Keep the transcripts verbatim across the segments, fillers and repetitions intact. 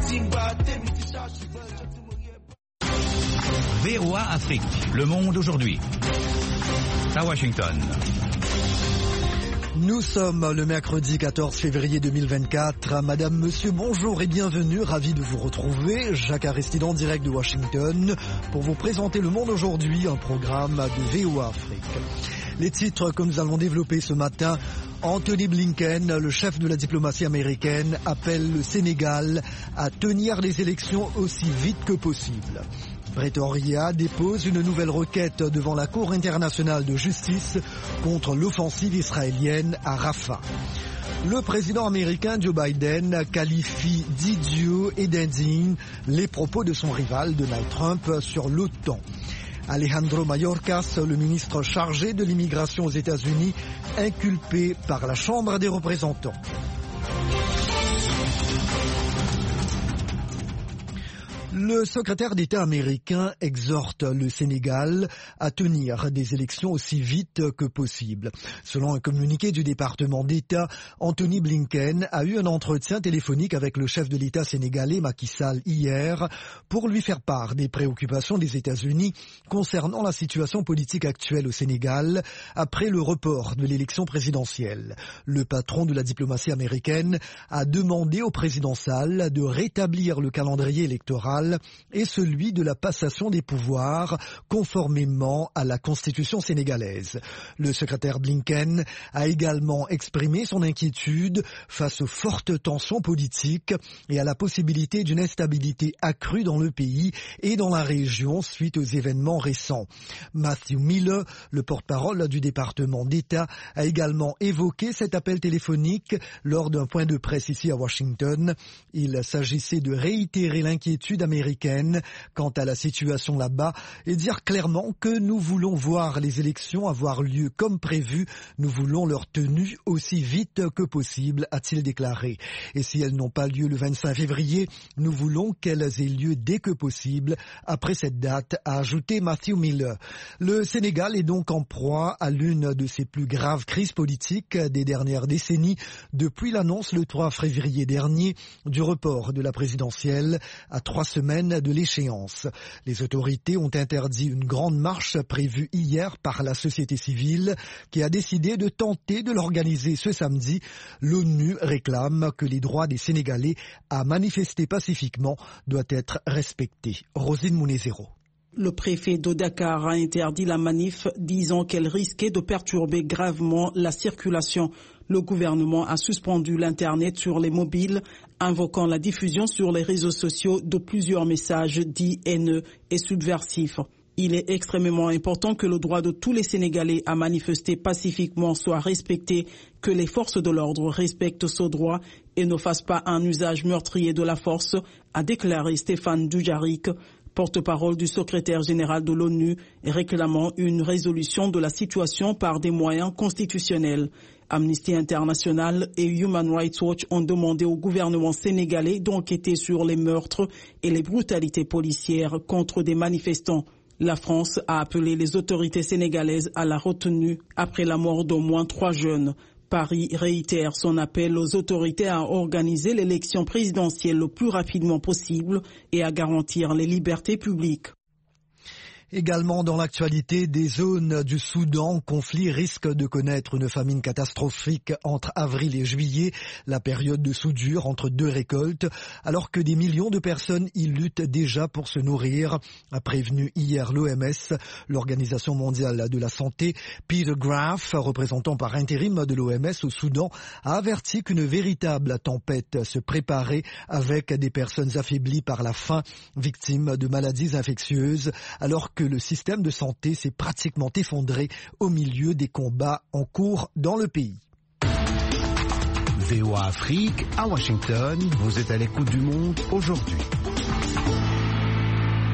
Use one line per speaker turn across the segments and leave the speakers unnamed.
V O A Afrique, le monde aujourd'hui. À Washington.
Nous sommes le mercredi quatorze février deux mille vingt-quatre. Madame, monsieur, bonjour et bienvenue. Ravi de vous retrouver. Jacques Aristide en direct de Washington pour vous présenter Le Monde aujourd'hui, un programme de V O A Afrique. Les titres que nous allons développer ce matin. Anthony Blinken, le chef de la diplomatie américaine, appelle le Sénégal à tenir les élections aussi vite que possible. Pretoria dépose une nouvelle requête devant la Cour internationale de justice contre l'offensive israélienne à Rafah. Le président américain Joe Biden qualifie d'idiot et d'indigne les propos de son rival Donald Trump sur l'OTAN. Alejandro Mayorkas, le ministre chargé de l'immigration aux États-Unis, inculpé par la Chambre des représentants. Le secrétaire d'État américain exhorte le Sénégal à tenir des élections aussi vite que possible. Selon un communiqué du département d'État, Anthony Blinken a eu un entretien téléphonique avec le chef de l'État sénégalais Macky Sall hier pour lui faire part des préoccupations des États-Unis concernant la situation politique actuelle au Sénégal après le report de l'élection présidentielle. Le patron de la diplomatie américaine a demandé au président Sall de rétablir le calendrier électoral et celui de la passation des pouvoirs conformément à la constitution sénégalaise. Le secrétaire Blinken a également exprimé son inquiétude face aux fortes tensions politiques et à la possibilité d'une instabilité accrue dans le pays et dans la région suite aux événements récents. Matthew Miller, le porte-parole du département d'État, a également évoqué cet appel téléphonique lors d'un point de presse ici à Washington. Il s'agissait de réitérer l'inquiétude américaine quant à la situation là-bas et dire clairement que nous voulons voir les élections avoir lieu comme prévu, nous voulons leur tenue aussi vite que possible, a-t-il déclaré. Et si elles n'ont pas lieu le vingt-cinq février, nous voulons qu'elles aient lieu dès que possible après cette date, a ajouté Matthew Miller. Le Sénégal est donc en proie à l'une de ses plus graves crises politiques des dernières décennies depuis l'annonce le trois février dernier du report de la présidentielle à trois semaines de l'échéance. Les autorités ont interdit une grande marche prévue hier par la société civile qui a décidé de tenter de l'organiser ce samedi. L'ONU réclame que les droits des Sénégalais à manifester pacifiquement doivent être respectés. Rosine Mounezero.
Le préfet de Dakar a interdit la manif, disant qu'elle risquait de perturber gravement la circulation. Le gouvernement a suspendu l'Internet sur les mobiles, invoquant la diffusion sur les réseaux sociaux de plusieurs messages dits haineux et subversifs. Il est extrêmement important que le droit de tous les Sénégalais à manifester pacifiquement soit respecté, que les forces de l'ordre respectent ce droit et ne fassent pas un usage meurtrier de la force, a déclaré Stéphane Dujarric, porte-parole du secrétaire général de l'ONU, réclamant une résolution de la situation par des moyens constitutionnels. Amnesty International et Human Rights Watch ont demandé au gouvernement sénégalais d'enquêter sur les meurtres et les brutalités policières contre des manifestants. La France a appelé les autorités sénégalaises à la retenue après la mort d'au moins trois jeunes. Paris réitère son appel aux autorités à organiser l'élection présidentielle le plus rapidement possible et à garantir les libertés publiques.
Également dans l'actualité, des zones du Soudan, conflit risque de connaître une famine catastrophique entre avril et juillet, la période de soudure entre deux récoltes, alors que des millions de personnes y luttent déjà pour se nourrir, a prévenu hier l'O M S, l'Organisation mondiale de la santé. Peter Graf, représentant par intérim de l'O M S au Soudan, a averti qu'une véritable tempête se préparait avec des personnes affaiblies par la faim, victimes de maladies infectieuses, alors que que le système de santé s'est pratiquement effondré au milieu des combats en cours dans le pays.
V O A Afrique, à Washington, vous êtes à l'écoute du monde aujourd'hui.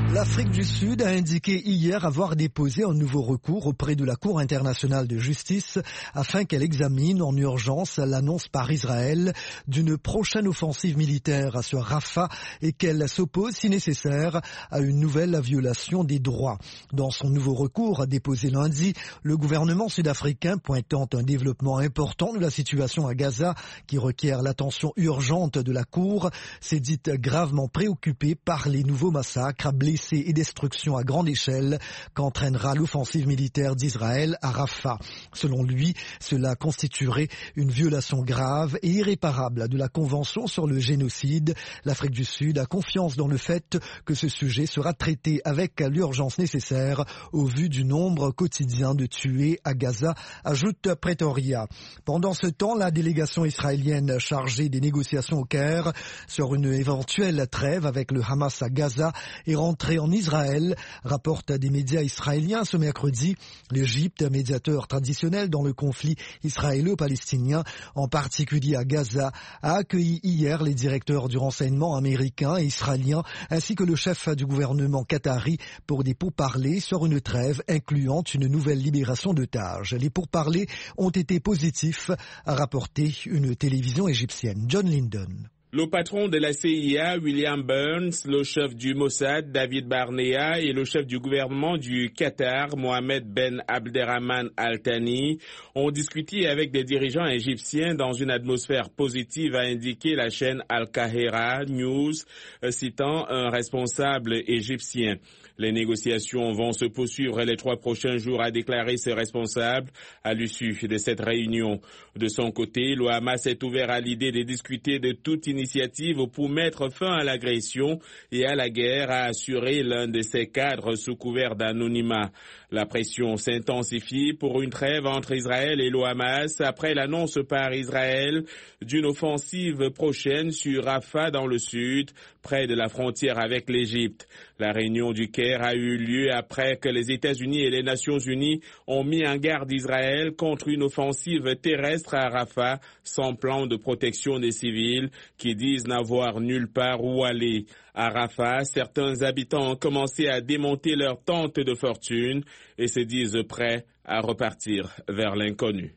L'Afrique du Sud a indiqué hier avoir déposé un nouveau recours auprès de la Cour internationale de justice afin qu'elle examine en urgence l'annonce par Israël d'une prochaine offensive militaire sur Rafah et qu'elle s'oppose si nécessaire à une nouvelle violation des droits. Dans son nouveau recours déposé lundi, le gouvernement sud-africain, pointant un développement important de la situation à Gaza qui requiert l'attention urgente de la Cour, s'est dit gravement préoccupé par les nouveaux massacres, blessés et destruction à grande échelle qu'entraînera l'offensive militaire d'Israël à Rafah. Selon lui, cela constituerait une violation grave et irréparable de la Convention sur le génocide. L'Afrique du Sud a confiance dans le fait que ce sujet sera traité avec l'urgence nécessaire au vu du nombre quotidien de tués à Gaza, ajoute Pretoria. Pendant ce temps, la délégation israélienne chargée des négociations au Caire sur une éventuelle trêve avec le Hamas à Gaza est rentrée en Israël, rapportent des médias israéliens ce mercredi. L'Égypte, médiateur traditionnel dans le conflit israélo-palestinien, en particulier à Gaza, a accueilli hier les directeurs du renseignement américain et israélien ainsi que le chef du gouvernement qatari pour des pourparlers sur une trêve incluant une nouvelle libération d'otages. Les pourparlers ont été positifs, a rapporté une télévision égyptienne. John Lyndon.
Le patron de la C I A, William Burns, le chef du Mossad, David Barnea, et le chef du gouvernement du Qatar, Mohamed Ben Abderrahman Al Thani, ont discuté avec des dirigeants égyptiens dans une atmosphère positive, a indiqué la chaîne Al Qahira News, citant un responsable égyptien. Les négociations vont se poursuivre les trois prochains jours, a déclaré ce responsable à l'issue de cette réunion. De son côté, le Hamas est ouvert à l'idée de discuter de toute initiative pour mettre fin à l'agression et à la guerre, a assuré l'un de ses cadres sous couvert d'anonymat. La pression s'intensifie pour une trêve entre Israël et le Hamas après l'annonce par Israël d'une offensive prochaine sur Rafah dans le sud, près de la frontière avec l'Égypte. La réunion du Caire a eu lieu après que les États-Unis et les Nations Unies ont mis en garde Israël contre une offensive terrestre à Rafah sans plan de protection des civils qui disent n'avoir nulle part où aller. À Rafah, certains habitants ont commencé à démonter leurs tentes de fortune et se disent prêts à repartir vers l'inconnu.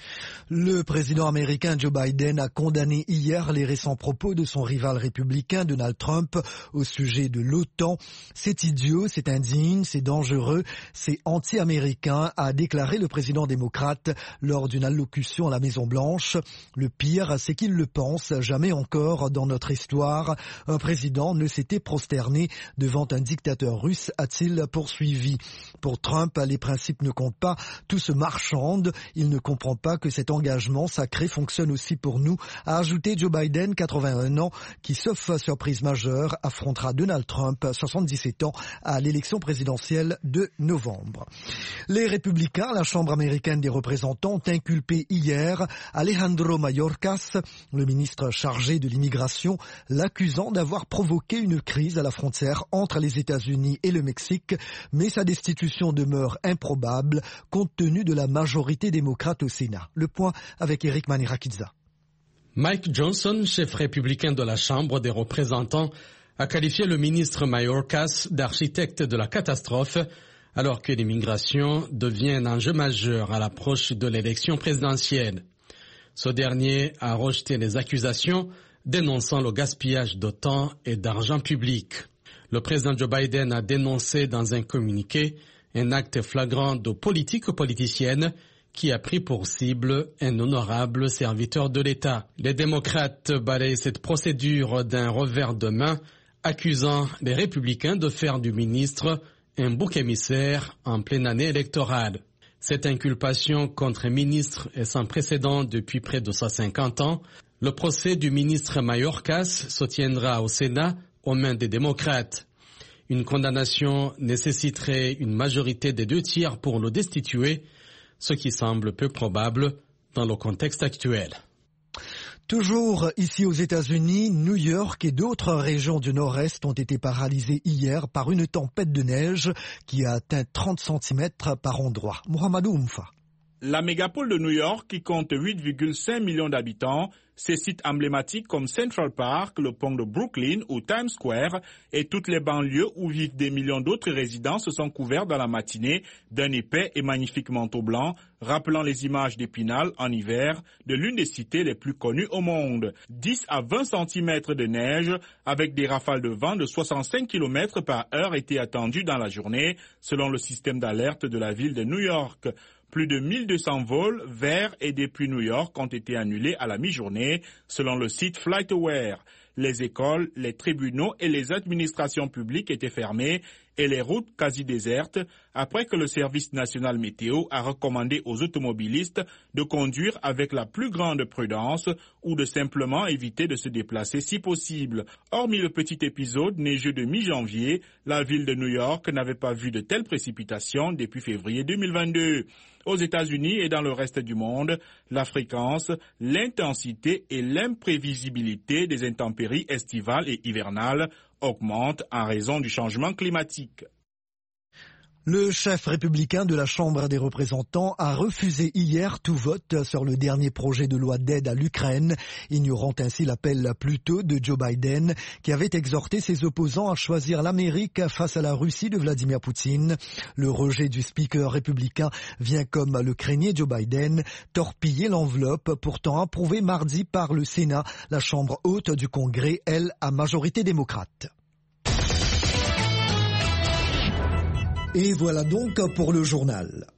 Le président américain Joe Biden a condamné hier les récents propos de son rival républicain Donald Trump au sujet de l'OTAN. C'est idiot, c'est indigne, c'est dangereux, c'est anti-américain, a déclaré le président démocrate lors d'une allocution à la Maison-Blanche. Le pire, c'est qu'il le pense, jamais encore dans notre histoire, un président ne s'était prosterné devant un dictateur russe, a-t-il poursuivi. Pour Trump, les principes ne comptent pas, tout se marchande, il ne comprend pas que cet engagement sacré fonctionne aussi pour nous, a ajouté Joe Biden, quatre-vingt-un ans, qui, sauf surprise majeure, affrontera Donald Trump, soixante-dix-sept ans, à l'élection présidentielle de novembre. Les républicains, la Chambre américaine des représentants, ont inculpé hier Alejandro Mayorkas, le ministre chargé de l'immigration, l'accusant d'avoir provoqué une crise à la frontière entre les États-Unis et le Mexique, mais sa destitution demeure improbable compte tenu de la majorité démocrate au Sénat. Le point avec Eric Manirakidza.
Mike Johnson, chef républicain de la Chambre des représentants, a qualifié le ministre Mayorkas d'architecte de la catastrophe, alors que l'immigration devient un enjeu majeur à l'approche de l'élection présidentielle. Ce dernier a rejeté les accusations, dénonçant le gaspillage de temps et d'argent public. Le président Joe Biden a dénoncé dans un communiqué un acte flagrant de politique politicienne qui a pris pour cible un honorable serviteur de l'État. Les démocrates balayent cette procédure d'un revers de main, accusant les républicains de faire du ministre un bouc émissaire en pleine année électorale. Cette inculpation contre un ministre est sans précédent depuis près de cent cinquante ans. Le procès du ministre Mayorkas se tiendra au Sénat aux mains des démocrates. Une condamnation nécessiterait une majorité des deux tiers pour le destituer, ce qui semble peu probable dans le contexte actuel.
Toujours ici aux États-Unis, New York et d'autres régions du nord-est ont été paralysées hier par une tempête de neige qui a atteint trente centimètres par endroit. Mohamedou Oumfa.
La mégapole de New York, qui compte huit virgule cinq millions d'habitants, ses sites emblématiques comme Central Park, le pont de Brooklyn ou Times Square et toutes les banlieues où vivent des millions d'autres résidents se sont couverts dans la matinée d'un épais et magnifique manteau blanc, rappelant les images d'Épinal en hiver de l'une des cités les plus connues au monde. dix à vingt centimètres de neige avec des rafales de vent de soixante-cinq kilomètres par heure étaient attendues dans la journée, selon le système d'alerte de la ville de New York. Plus de mille deux cents vols vers et depuis New York ont été annulés à la mi-journée, selon le site FlightAware. Les écoles, les tribunaux et les administrations publiques étaient fermées et les routes quasi désertes après que le service national météo a recommandé aux automobilistes de conduire avec la plus grande prudence ou de simplement éviter de se déplacer si possible. Hormis le petit épisode neigeux de mi-janvier, la ville de New York n'avait pas vu de telles précipitations depuis février deux mille vingt-deux. Aux États-Unis et dans le reste du monde, la fréquence, l'intensité et l'imprévisibilité des intempéries estivales et hivernales augmentent en raison du changement climatique.
Le chef républicain de la Chambre des représentants a refusé hier tout vote sur le dernier projet de loi d'aide à l'Ukraine, ignorant ainsi l'appel plus tôt de Joe Biden, qui avait exhorté ses opposants à choisir l'Amérique face à la Russie de Vladimir Poutine. Le rejet du speaker républicain vient, comme le craignait Joe Biden, torpiller l'enveloppe pourtant approuvée mardi par le Sénat, la Chambre haute du Congrès, elle, à majorité démocrate. Et voilà donc pour le journal.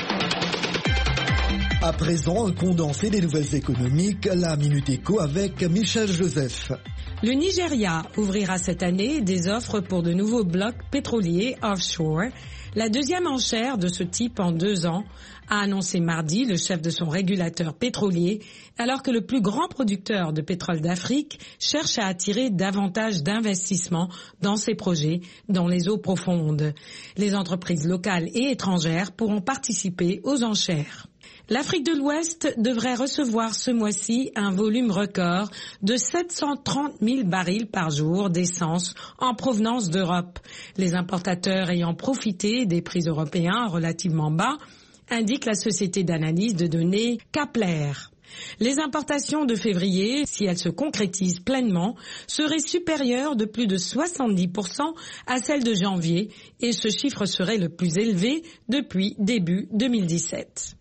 À présent, un condensé des nouvelles économiques, la Minute Éco avec Michel Joseph.
Le Nigeria ouvrira cette année des offres pour de nouveaux blocs pétroliers offshore, la deuxième enchère de ce type en deux ans, a annoncé mardi le chef de son régulateur pétrolier, alors que le plus grand producteur de pétrole d'Afrique cherche à attirer davantage d'investissements dans ses projets dans les eaux profondes. Les entreprises locales et étrangères pourront participer aux enchères. L'Afrique de l'Ouest devrait recevoir ce mois-ci un volume record de sept cent trente mille barils par jour d'essence en provenance d'Europe. Les importateurs ayant profité des prix européens relativement bas, indique la société d'analyse de données Kpler. Les importations de février, si elles se concrétisent pleinement, seraient supérieures de plus de soixante-dix pour cent à celles de janvier et ce chiffre serait le plus élevé depuis début deux mille dix-sept.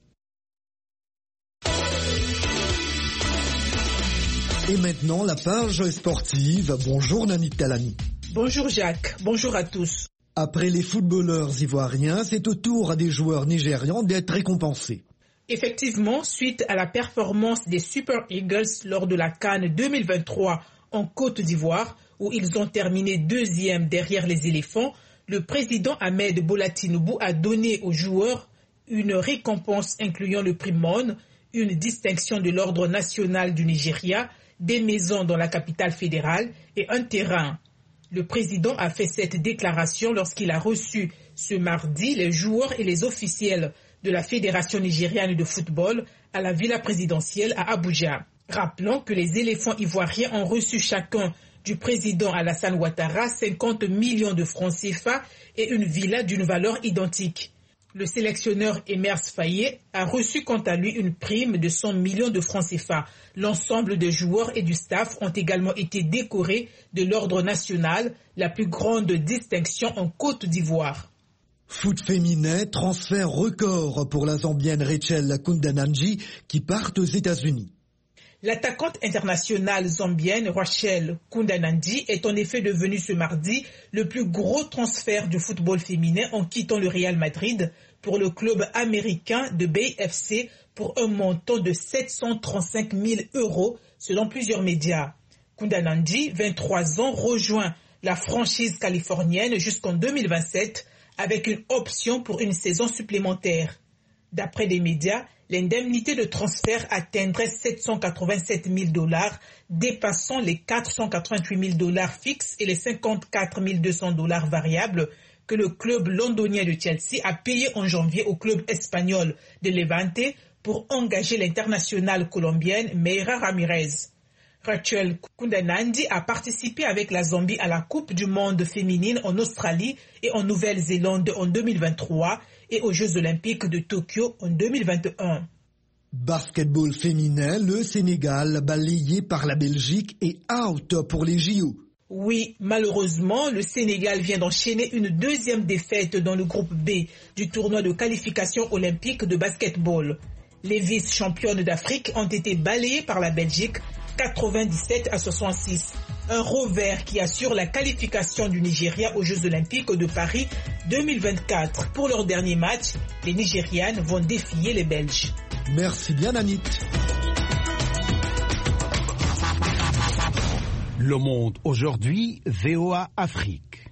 Et maintenant, la page sportive. Bonjour Nani Talani.
Bonjour Jacques, bonjour à tous.
Après les footballeurs ivoiriens, c'est au tour des joueurs nigérians d'être récompensés.
Effectivement, suite à la performance des Super Eagles lors de la CAN deux mille vingt-trois en Côte d'Ivoire, où ils ont terminé deuxième derrière les éléphants, le président Ahmed Bola Tinubu a donné aux joueurs une récompense incluant le prix Mon, une distinction de l'ordre national du Nigeria, des maisons dans la capitale fédérale et un terrain. Le président a fait cette déclaration lorsqu'il a reçu ce mardi les joueurs et les officiels de la Fédération nigériane de football à la villa présidentielle à Abuja. Rappelons que les éléphants ivoiriens ont reçu chacun du président Alassane Ouattara cinquante millions de francs C F A et une villa d'une valeur identique. Le sélectionneur Emers Faye a reçu quant à lui une prime de cent millions de francs C F A. L'ensemble des joueurs et du staff ont également été décorés de l'ordre national, la plus grande distinction en Côte d'Ivoire.
Foot féminin, transfert record pour la Zambienne Rachel Kundananji qui part aux États-Unis.
L'attaquante internationale zambienne Rachel Kundananji est en effet devenue ce mardi le plus gros transfert du football féminin en quittant le Real Madrid pour le club américain de Bay F C pour un montant de sept cent trente-cinq mille euros selon plusieurs médias. Kundananji, vingt-trois ans, rejoint la franchise californienne jusqu'en deux mille vingt-sept avec une option pour une saison supplémentaire. D'après les médias, l'indemnité de transfert atteindrait sept cent quatre-vingt-sept mille dollars, dépassant les quatre cent quatre-vingt-huit mille dollars fixes et les cinquante-quatre mille deux cents dollars variables que le club londonien de Chelsea a payé en janvier au club espagnol de Levante pour engager l'internationale colombienne Meira Ramirez. Rachel Kundananji a participé avec la Zambie à la Coupe du monde féminine en Australie et en Nouvelle-Zélande en deux mille vingt-trois et aux Jeux olympiques de Tokyo en deux mille vingt et un.
Basketball féminin, le Sénégal balayé par la Belgique et out pour les J O.
Oui, malheureusement, le Sénégal vient d'enchaîner une deuxième défaite dans le groupe B du tournoi de qualification olympique de basketball. Les vice-championnes d'Afrique ont été balayées par la Belgique quatre-vingt-dix-sept à soixante-six. Un revers qui assure la qualification du Nigeria aux Jeux olympiques de Paris deux mille vingt-quatre. Pour leur dernier match, les Nigérianes vont défier les Belges.
Merci bien, Anit.
Le Monde aujourd'hui, V O A Afrique.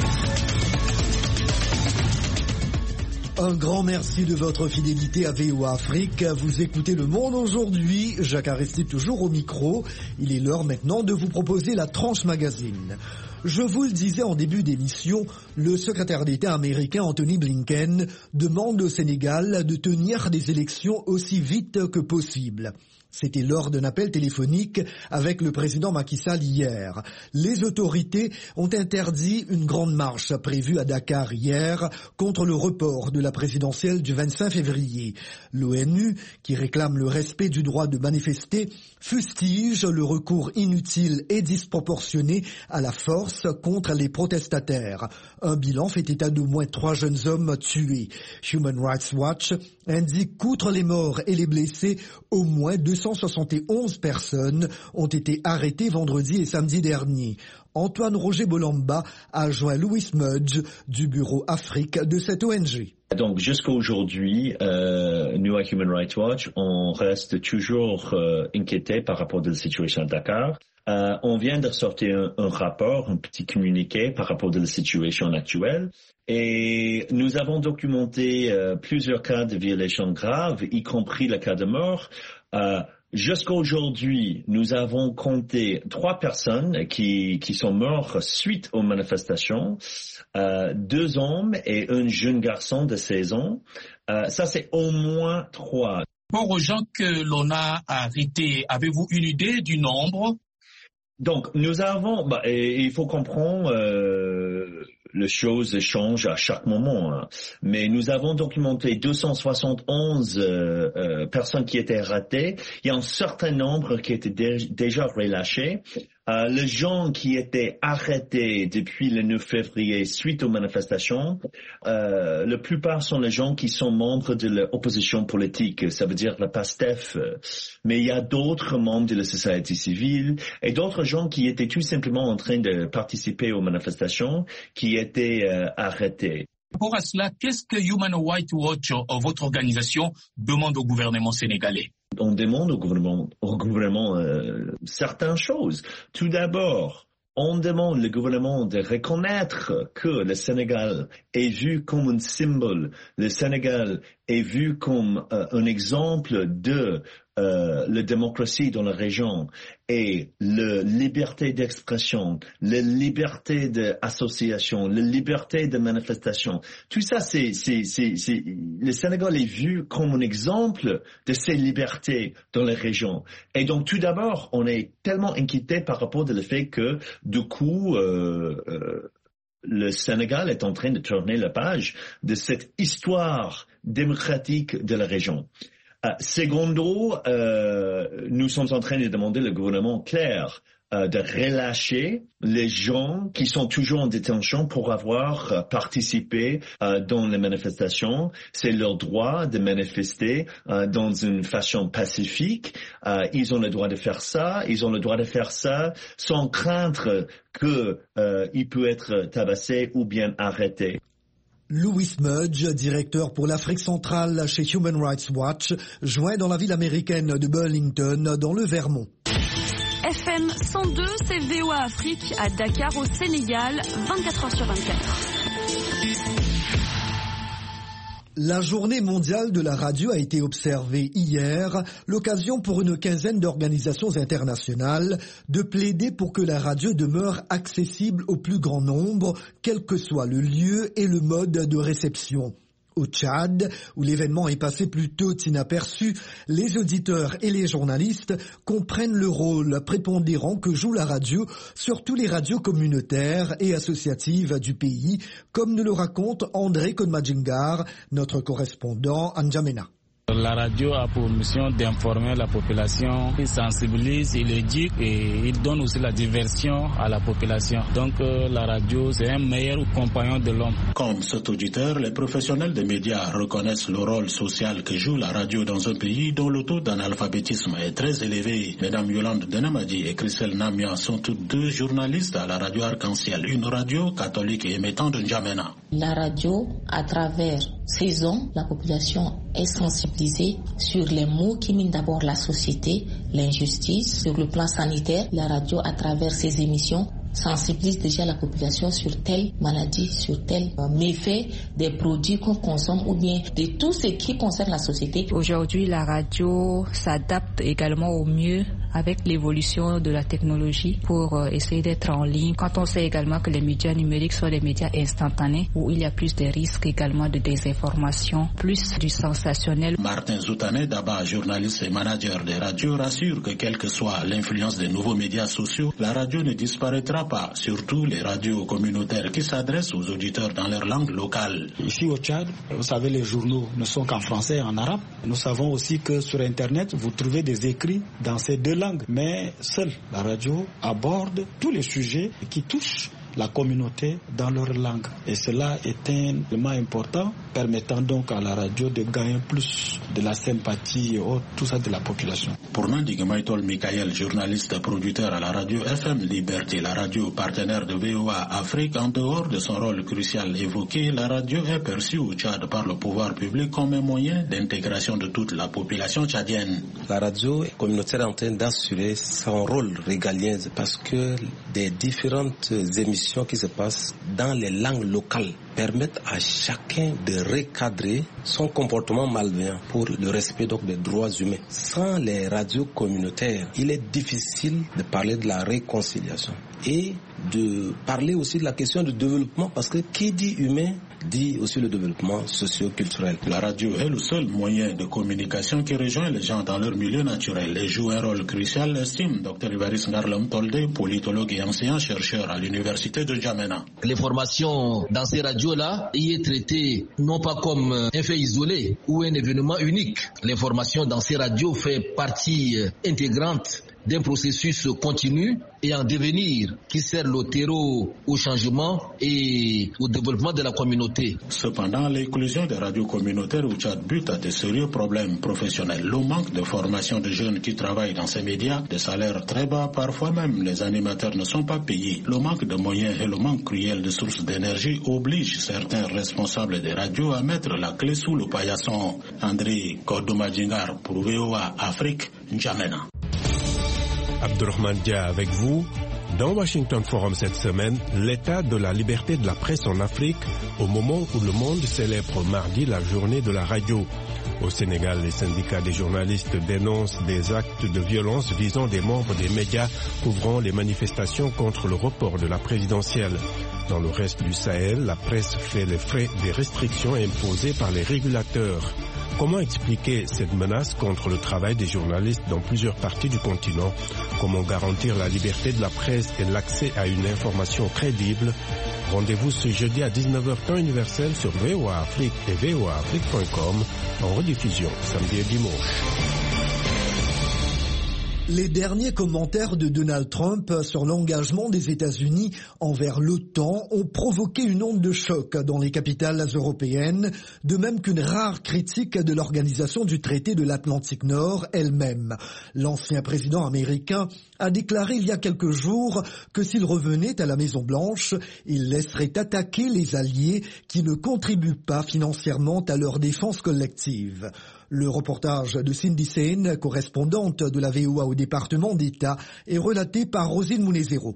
Un grand merci de votre fidélité à V O A Afrique. Vous écoutez Le Monde aujourd'hui. Jacques Aristide toujours au micro. Il est l'heure maintenant de vous proposer la tranche magazine. Je vous le disais en début d'émission, le secrétaire d'État américain Anthony Blinken demande au Sénégal de tenir des élections aussi vite que possible. C'était lors d'un appel téléphonique avec le président Macky Sall hier. Les autorités ont interdit une grande marche prévue à Dakar hier contre le report de la présidentielle du vingt-cinq février. L'ONU, qui réclame le respect du droit de manifester, fustige le recours inutile et disproportionné à la force contre les protestataires. Un bilan fait état d'au moins trois jeunes hommes tués. Human Rights Watch indique qu'outre les morts et les blessés, au moins deux cent soixante et onze personnes ont été arrêtées vendredi et samedi dernier. Antoine Roger Bolamba a joint Louis Mudge du bureau Afrique de cette O N G.
Donc jusqu'à aujourd'hui, euh, nous à Human Rights Watch, on reste toujours euh, inquiétés par rapport à la situation à Dakar. Euh, on vient de sortir un, un rapport, un petit communiqué par rapport à la situation actuelle. Et nous avons documenté euh, plusieurs cas de violations graves, y compris le cas de mort. Euh, Jusqu'à aujourd'hui, nous avons compté trois personnes qui, qui sont mortes suite aux manifestations, euh, deux hommes et un jeune garçon de seize ans. Euh, ça, c'est au moins trois.
Pour aux gens que l'on a arrêtés, avez-vous une idée du nombre?
Donc, nous avons, bah, et, il faut comprendre, euh, les choses changent à chaque moment, hein. Mais nous avons documenté deux cent soixante et onze euh, euh, personnes qui étaient arrêtées. Il y a un certain nombre qui étaient dé- déjà relâchés. Euh, les gens qui étaient arrêtés depuis le neuf février suite aux manifestations, euh, la plupart sont les gens qui sont membres de l'opposition politique, ça veut dire la PASTEF. Mais il y a d'autres membres de la société civile et d'autres gens qui étaient tout simplement en train de participer aux manifestations qui étaient euh, arrêtés.
Pour cela, qu'est-ce que Human Rights Watch, votre organisation, demande au gouvernement sénégalais?
On demande au gouvernement, au gouvernement euh, certaines choses. Tout d'abord, on demande au gouvernement de reconnaître que le Sénégal est vu comme un symbole, le Sénégal est vu comme euh, un exemple de euh, la démocratie dans la région et la liberté d'expression, la liberté d'association, la liberté de manifestation. Tout ça, c'est, c'est, c'est, c'est, le Sénégal est vu comme un exemple de ces libertés dans la région. Et donc, tout d'abord, on est tellement inquiété par rapport au fait que, du coup, euh, euh, le Sénégal est en train de tourner la page de cette histoire démocratique de la région. Uh, secondo, euh, nous sommes en train de demander au gouvernement clair euh, de relâcher les gens qui sont toujours en détention pour avoir euh, participé euh, dans les manifestations. C'est leur droit de manifester euh, dans une façon pacifique. Euh, ils ont le droit de faire ça. Ils ont le droit de faire ça sans craindre qu'ils euh, peuvent être tabassés ou bien arrêtés.
Louis Mudge, directeur pour l'Afrique centrale chez Human Rights Watch, joint dans la ville américaine de Burlington, dans le Vermont.
F M cent deux, c'est V O A Afrique à Dakar au Sénégal, vingt-quatre heures sur vingt-quatre.
La journée mondiale de la radio a été observée hier, l'occasion pour une quinzaine d'organisations internationales de plaider pour que la radio demeure accessible au plus grand nombre, quel que soit le lieu et le mode de réception. Au Tchad, où l'événement est passé plutôt inaperçu, les auditeurs et les journalistes comprennent le rôle prépondérant que joue la radio, surtout les radios communautaires et associatives du pays, comme nous le raconte André Kodmadjingar, notre correspondant à N'Djamena.
La radio a pour mission d'informer la population, il sensibilise, il éduque et il donne aussi la diversion à la population. Donc euh, la radio, c'est un meilleur compagnon de l'homme.
Comme cet auditeur, les professionnels des médias reconnaissent le rôle social que joue la radio dans un pays dont le taux d'analphabétisme est très élevé. Mesdames Yolande Denamadi et Christelle Namia sont toutes deux journalistes à la radio Arc-en-Ciel, une radio catholique et émettant de N'Djamena.
La radio, à travers ces ans, la population est sensibilisée sur les maux qui minent d'abord la société, l'injustice. Sur le plan sanitaire, la radio, à travers ses émissions, sensibilise déjà la population sur telle maladie, sur tel méfait des produits qu'on consomme ou bien de tout ce qui concerne la société.
Aujourd'hui, la radio s'adapte également au mieux avec l'évolution de la technologie pour euh, essayer d'être en ligne. Quand on sait également que les médias numériques sont des médias instantanés où il y a plus de risques également de désinformation, plus du sensationnel.
Martin Zoutané, d'abord journaliste et manager des radios, rassure que quelle que soit l'influence des nouveaux médias sociaux, la radio ne disparaîtra pas, surtout les radios communautaires qui s'adressent aux auditeurs dans leur langue locale.
Ici au Tchad, vous savez, les journaux ne sont qu'en français et en arabe. Nous savons aussi que sur Internet, vous trouvez des écrits dans ces deux langues, mais seule la radio aborde tous les sujets qui touchent la communauté dans leur langue. Et cela est un élément important, permettant donc à la radio de gagner plus de la sympathie et autres, tout ça de la population.
Pour Nandi Gemaitol Mikael, journaliste et producteur à la radio F M Liberté, la radio partenaire de V O A Afrique, en dehors de son rôle crucial évoqué, la radio est perçue au Tchad par le pouvoir public comme un moyen d'intégration de toute la population tchadienne.
La radio communautaire est en train d'assurer son rôle régalien parce que des différentes émissions qui se passent dans les langues locales permettent à chacun de recadrer son comportement malveillant pour le respect donc des droits humains. Sans les radios communautaires, il est difficile de parler de la réconciliation et de parler aussi de la question du développement, parce que qui dit humain dit aussi le développement socio-culturel.
La radio est le seul moyen de communication qui rejoint les gens dans leur milieu naturel et joue un rôle crucial, estime Dr Ivaris Ngarlam Tolde, politologue et enseignant-chercheur à l'université de N'Djamena.
L'information dans ces radios-là y est traitée non pas comme un fait isolé ou un événement unique. L'information dans ces radios fait partie intégrante d'un processus continu et en devenir qui sert le terreau au changement et au développement de la communauté.
Cependant, l'inclusion des radios communautaires au Tchad bute à de sérieux problèmes professionnels. Le manque de formation de jeunes qui travaillent dans ces médias, des salaires très bas, parfois même les animateurs ne sont pas payés. Le manque de moyens et le manque cruel de sources d'énergie obligent certains responsables des radios à mettre la clé sous le paillasson. André Kodmadjingar pour V O A Afrique, N'Djamena.
Abdurrahman Dia avec vous. Dans Washington Forum cette semaine, l'état de la liberté de la presse en Afrique au moment où le monde célèbre mardi la journée de la radio. Au Sénégal, les syndicats des journalistes dénoncent des actes de violence visant des membres des médias couvrant les manifestations contre le report de la présidentielle. Dans le reste du Sahel, la presse fait les frais des restrictions imposées par les régulateurs. Comment expliquer cette menace contre le travail des journalistes dans plusieurs parties du continent? Comment garantir la liberté de la presse et l'accès à une information crédible? Rendez-vous ce jeudi à dix-neuf heures temps universel sur V O A Afrique et V O A Afrique point com en rediffusion samedi et dimanche.
Les derniers commentaires de Donald Trump sur l'engagement des États-Unis envers l'OTAN ont provoqué une onde de choc dans les capitales européennes, de même qu'une rare critique de l'organisation du traité de l'Atlantique Nord elle-même. L'ancien président américain a déclaré il y a quelques jours que s'il revenait à la Maison-Blanche, il laisserait attaquer les alliés qui ne contribuent pas financièrement à leur défense collective. Le reportage de Cindy Sane, correspondante de la V O A au département d'État, est relaté par Rosine Munezero.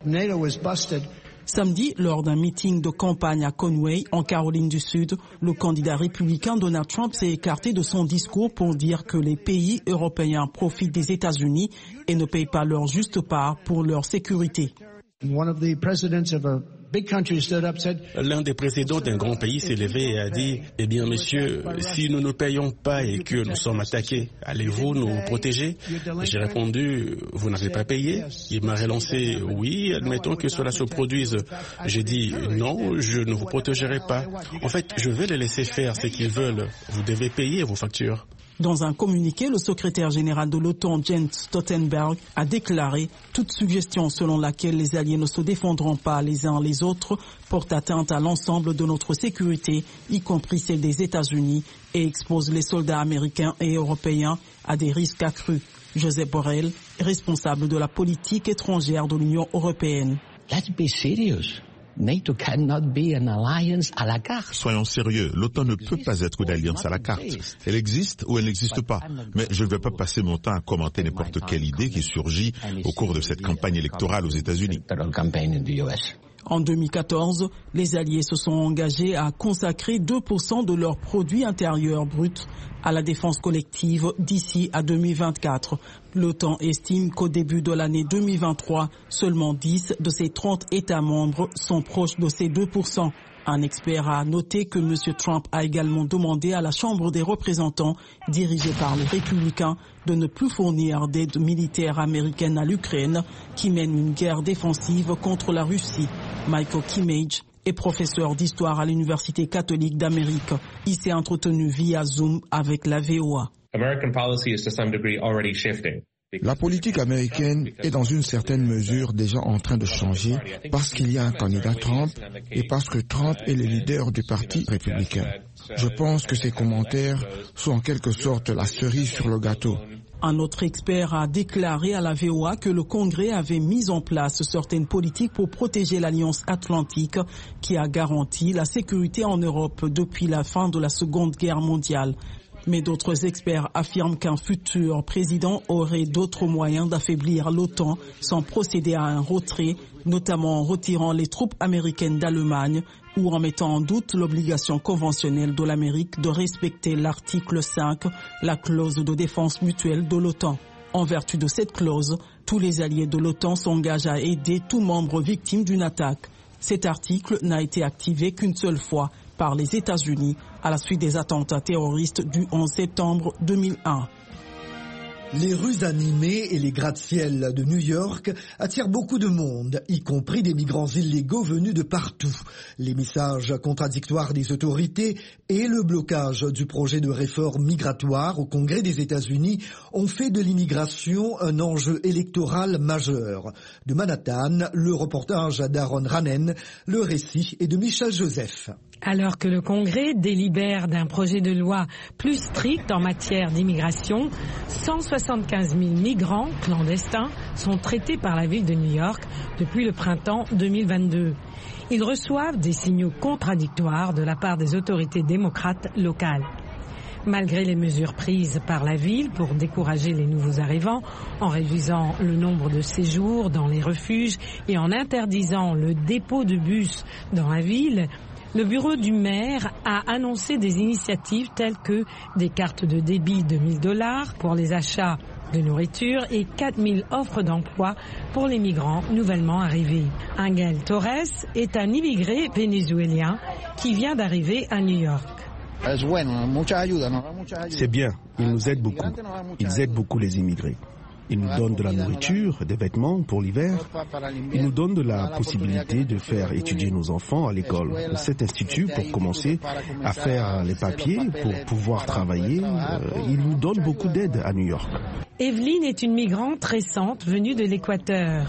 Samedi, lors d'un meeting de campagne à Conway, en Caroline du Sud, le candidat républicain Donald Trump s'est écarté de son discours pour dire que les pays européens profitent des États-Unis et ne payent pas leur juste part pour leur sécurité.
L'un des présidents d'un grand pays s'est levé et a dit « Eh bien, monsieur, si nous ne payons pas et que nous sommes attaqués, allez-vous nous protéger ?» J'ai répondu « Vous n'avez pas payé ?» Il m'a relancé « Oui, admettons que cela se produise. » J'ai dit « Non, je ne vous protégerai pas. En fait, je vais les laisser faire ce qu'ils veulent. Vous devez payer vos factures. »
Dans un communiqué, le secrétaire général de l'OTAN, Jens Stoltenberg, a déclaré « Toute suggestion selon laquelle les alliés ne se défendront pas les uns les autres porte atteinte à l'ensemble de notre sécurité, y compris celle des États-Unis, et expose les soldats américains et européens à des risques accrus. » Joseph Borrell, responsable de la politique étrangère de l'Union européenne.
Let's be serious. NATO cannot be an alliance à la carte.
Soyons sérieux, l'OTAN ne peut pas être une alliance à la carte. Elle existe ou elle n'existe pas. Mais je ne vais pas passer mon temps à commenter n'importe quelle idée qui surgit au cours de cette campagne électorale aux États-Unis.
En deux mille quatorze, les Alliés se sont engagés à consacrer deux pour cent de leur produit intérieur brut à la défense collective d'ici à deux mille vingt-quatre. L'OTAN estime qu'au début de l'année deux mille vingt-trois, seulement dix de ses trente États membres sont proches de ces deux pour cent. Un expert a noté que M. Trump a également demandé à la Chambre des représentants, dirigée par les républicains, de ne plus fournir d'aide militaire américaine à l'Ukraine, qui mène une guerre défensive contre la Russie. Michael Kimmage est professeur d'histoire à l'Université catholique d'Amérique. Il s'est entretenu via Zoom avec la V O A.
American policy is to some degree already shifting.
La politique américaine est dans une certaine mesure déjà en train de changer parce qu'il y a un candidat Trump et parce que Trump est le leader du parti républicain. Je pense que ces commentaires sont en quelque sorte la cerise sur le gâteau.
Un autre expert a déclaré à la V O A que le Congrès avait mis en place certaines politiques pour protéger l'Alliance Atlantique qui a garanti la sécurité en Europe depuis la fin de la Seconde Guerre mondiale. Mais d'autres experts affirment qu'un futur président aurait d'autres moyens d'affaiblir l'OTAN sans procéder à un retrait, notamment en retirant les troupes américaines d'Allemagne ou en mettant en doute l'obligation conventionnelle de l'Amérique de respecter l'article cinq, la clause de défense mutuelle de l'OTAN. En vertu de cette clause, tous les alliés de l'OTAN s'engagent à aider tout membre victime d'une attaque. Cet article n'a été activé qu'une seule fois par les États-Unis à la suite des attentats terroristes du onze septembre deux mille un.
Les rues animées et les gratte-ciel de New York attirent beaucoup de monde, y compris des migrants illégaux venus de partout. Les messages contradictoires des autorités et le blocage du projet de réforme migratoire au Congrès des États-Unis ont fait de l'immigration un enjeu électoral majeur. De Manhattan, le reportage d'Aaron Ranen, le récit est de Michel Joseph.
Alors que le Congrès délibère d'un projet de loi plus strict en matière d'immigration, cent soixante-quinze mille migrants clandestins sont traités par la ville de New York depuis le printemps deux mille vingt-deux. Ils reçoivent des signaux contradictoires de la part des autorités démocrates locales. Malgré les mesures prises par la ville pour décourager les nouveaux arrivants, en réduisant le nombre de séjours dans les refuges et en interdisant le dépôt de bus dans la ville, le bureau du maire a annoncé des initiatives telles que des cartes de débit de mille dollars pour les achats de nourriture et quatre mille offres d'emploi pour les migrants nouvellement arrivés. Angel Torres est un immigré vénézuélien qui vient d'arriver à New York.
C'est bien, ils nous aident beaucoup. Ils aident beaucoup les immigrés. Ils nous donnent de la nourriture, des vêtements pour l'hiver. Ils nous donnent de la possibilité de faire étudier nos enfants à l'école. Cet institut, pour commencer à faire les papiers, pour pouvoir travailler, euh, il nous donne beaucoup d'aide à New York.
Evelyne est une migrante récente venue de l'Équateur.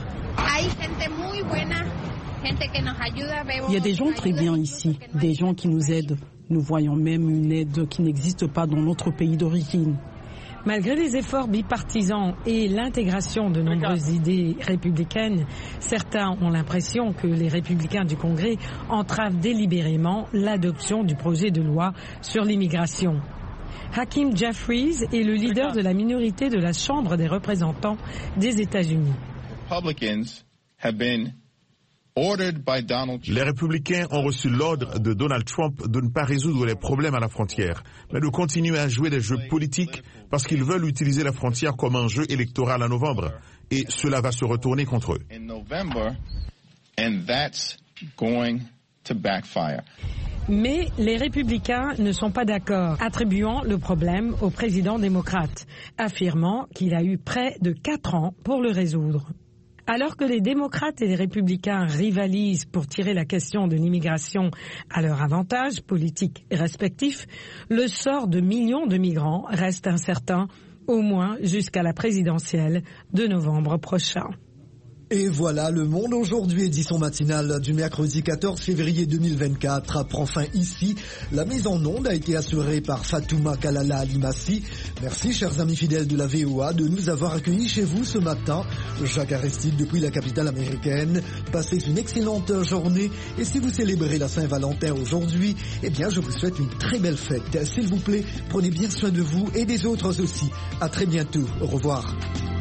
Il y a des gens très bien ici, des gens qui nous aident. Nous voyons même une aide qui n'existe pas dans notre pays d'origine.
Malgré les efforts bipartisans et l'intégration de nombreuses idées républicaines, certains ont l'impression que les républicains du Congrès entravent délibérément l'adoption du projet de loi sur l'immigration. Hakeem Jeffries est le leader de la minorité de la Chambre des représentants des États-Unis.
Les républicains ont reçu l'ordre de Donald Trump de ne pas résoudre les problèmes à la frontière, mais de continuer à jouer des jeux politiques parce qu'ils veulent utiliser la frontière comme un jeu électoral en novembre. Et cela va se retourner contre eux.
And that's going to backfire.
Mais les républicains ne sont pas d'accord, attribuant le problème au président démocrate, affirmant qu'il a eu près de quatre ans pour le résoudre. Alors que les démocrates et les républicains rivalisent pour tirer la question de l'immigration à leur avantage politique respectif, le sort de millions de migrants reste incertain, au moins jusqu'à la présidentielle de novembre prochain.
Et voilà, Le Monde aujourd'hui, édition matinale du mercredi quatorze février deux mille vingt-quatre, prend fin ici. La mise en onde a été assurée par Fatouma Kalala Alimassi. Merci, chers amis fidèles de la V O A, de nous avoir accueillis chez vous ce matin. Jacques Aristide depuis la capitale américaine. Passez une excellente journée. Et si vous célébrez la Saint-Valentin aujourd'hui, eh bien, je vous souhaite une très belle fête. S'il vous plaît, prenez bien soin de vous et des autres aussi. À très bientôt. Au revoir.